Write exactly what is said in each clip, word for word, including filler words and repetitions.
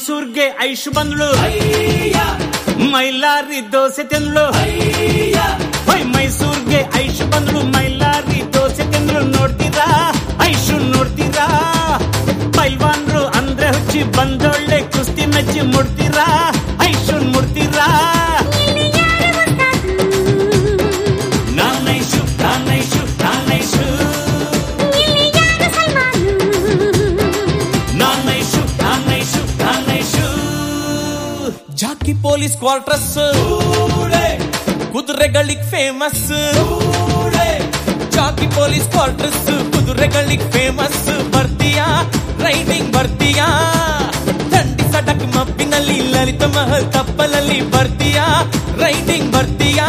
ಮೈಸೂರ್ಗೆ ಐಶು ಬಂದ್ಳು, ಮೈಲಾರಿ ದೋಸೆ ತಿಂದ್ಳು. ಮೈಸೂರ್ಗೆ ಐಶು ಬಂದ್ಳು, ಮೈಲಾರಿ ದೋಸೆ ತಿಂದ್ಳು. ನೋಡ್ತೀರಾ ಐಶು ನೋಡ್ತೀರಾ, ಪೈಲ್ವಾನ್ರು ಅಂದ್ರೆ ಹುಚ್ಚಿ ಬಂದೊಳ್ಳೆ ಕುಸ್ತಿ ಮೆಚ್ಚಿ ಮುಡ್ತೀರಾ ಐಶು ಮುಡ್ತೀರಾ. ನಾನೈಶು ನಾನೈಶು ನಾನೈಶು ನಾನೈಶು ನಾನೈಶು ನಾನೈಶು. ಜಾಕಿ ಪೊಲೀಸ್ ಕ್ವಾರ್ಟರ್ಸ್ ಕುದುರೆಗಳಿಗೆ ಫೇಮಸ್. ಜಾಕಿ ಪೊಲೀಸ್ ಕ್ವಾರ್ಟರ್ಸ್ ಕುದುರೆಗಳಿಗೆ ಫೇಮಸ್. ಬರ್ತೀಯಾ ರೈಡಿಂಗ್ ಬರ್ತೀಯಾ, ದಂಡಿ ಸಡಕ್ ಮಬ್ಬಿನಲ್ಲಿ ಲಲಿತ ಮಹಲ್ ತಪ್ಪಲಲ್ಲಿ ಬರ್ತೀಯಾ ರೈಡಿಂಗ್ ಬರ್ತೀಯಾ.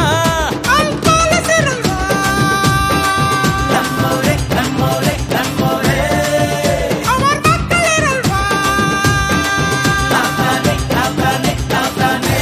ನಮ್ಮೋರೆ ನಮ್ಮೋರೆ ನಮ್ಮೋರೆ ನಾವ್ತಾನೆ ನಾವ್ತಾನೆ ನಾವ್ತಾನೆ.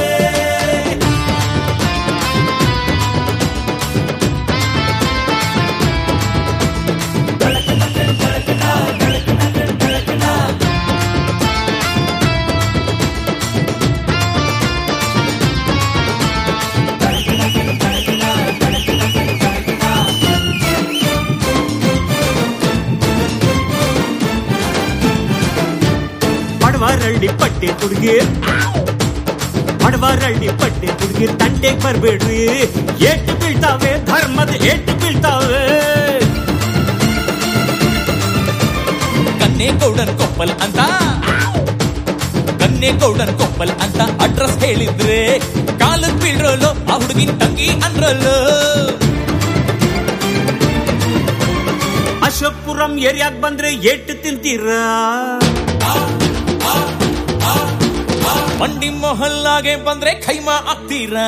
ಬಡವರಳ್ಳಿ ಪಟ್ಟೆ ಹುಡುಗಿ, ಬಡವರಳ್ಳಿ ಪಟ್ಟೆ ಹುಡುಗಿ ತಂಟೆಗೆ ಬರ್ಬೇಡ್ರಿ. ಏಟು ಬೀಳ್ತಾವೆ ಧರ್ಮದ ಏಟು ಬೀಳ್ತಾವೆ. ಕನ್ನೇಗೌಡನ್ ಕೊಪ್ಪಲ್ ಅಂತ, ಕನ್ನೇಗೌಡನ್ ಕೊಪ್ಪಲ್ ಅಂತ ಅಡ್ರೆಸ್ ಹೇಳಿದ್ರೆ ಕಾಲಕ್ ಬೀಳ್ರೋಲು ಆ ಹುಡುಗಿನ ತಂಗಿ ಅನ್ರೋಲು. ಅಶೋಕ್ಪುರಂ ಏರಿಯಾಗ್ ಬಂದ್ರೆ ಏಟು ತಿಂತೀರಾ, ಮಂಡಿ ಮೊಹಲ್ಲಾಗೆ ಬಂದ್ರೆ ಖೈಮಾ ಆಗ್ತೀರಾ.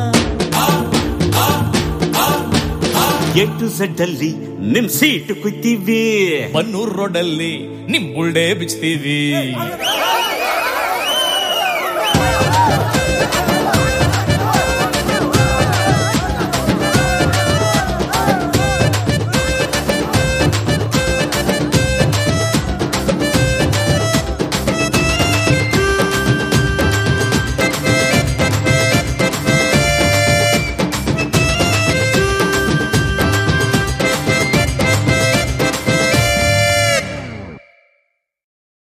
ಎಟು ಝೆಡ್ ಅಲ್ಲಿ ನಿಮ್ ಸೀಟು ಕುಯ್ತೀವಿ, ಬನ್ನೂರ್ ರೋಡಲ್ಲಿ ನಿಮ್ ಬುಳ್ಳೆ ಬಿಚ್ತೀವಿ.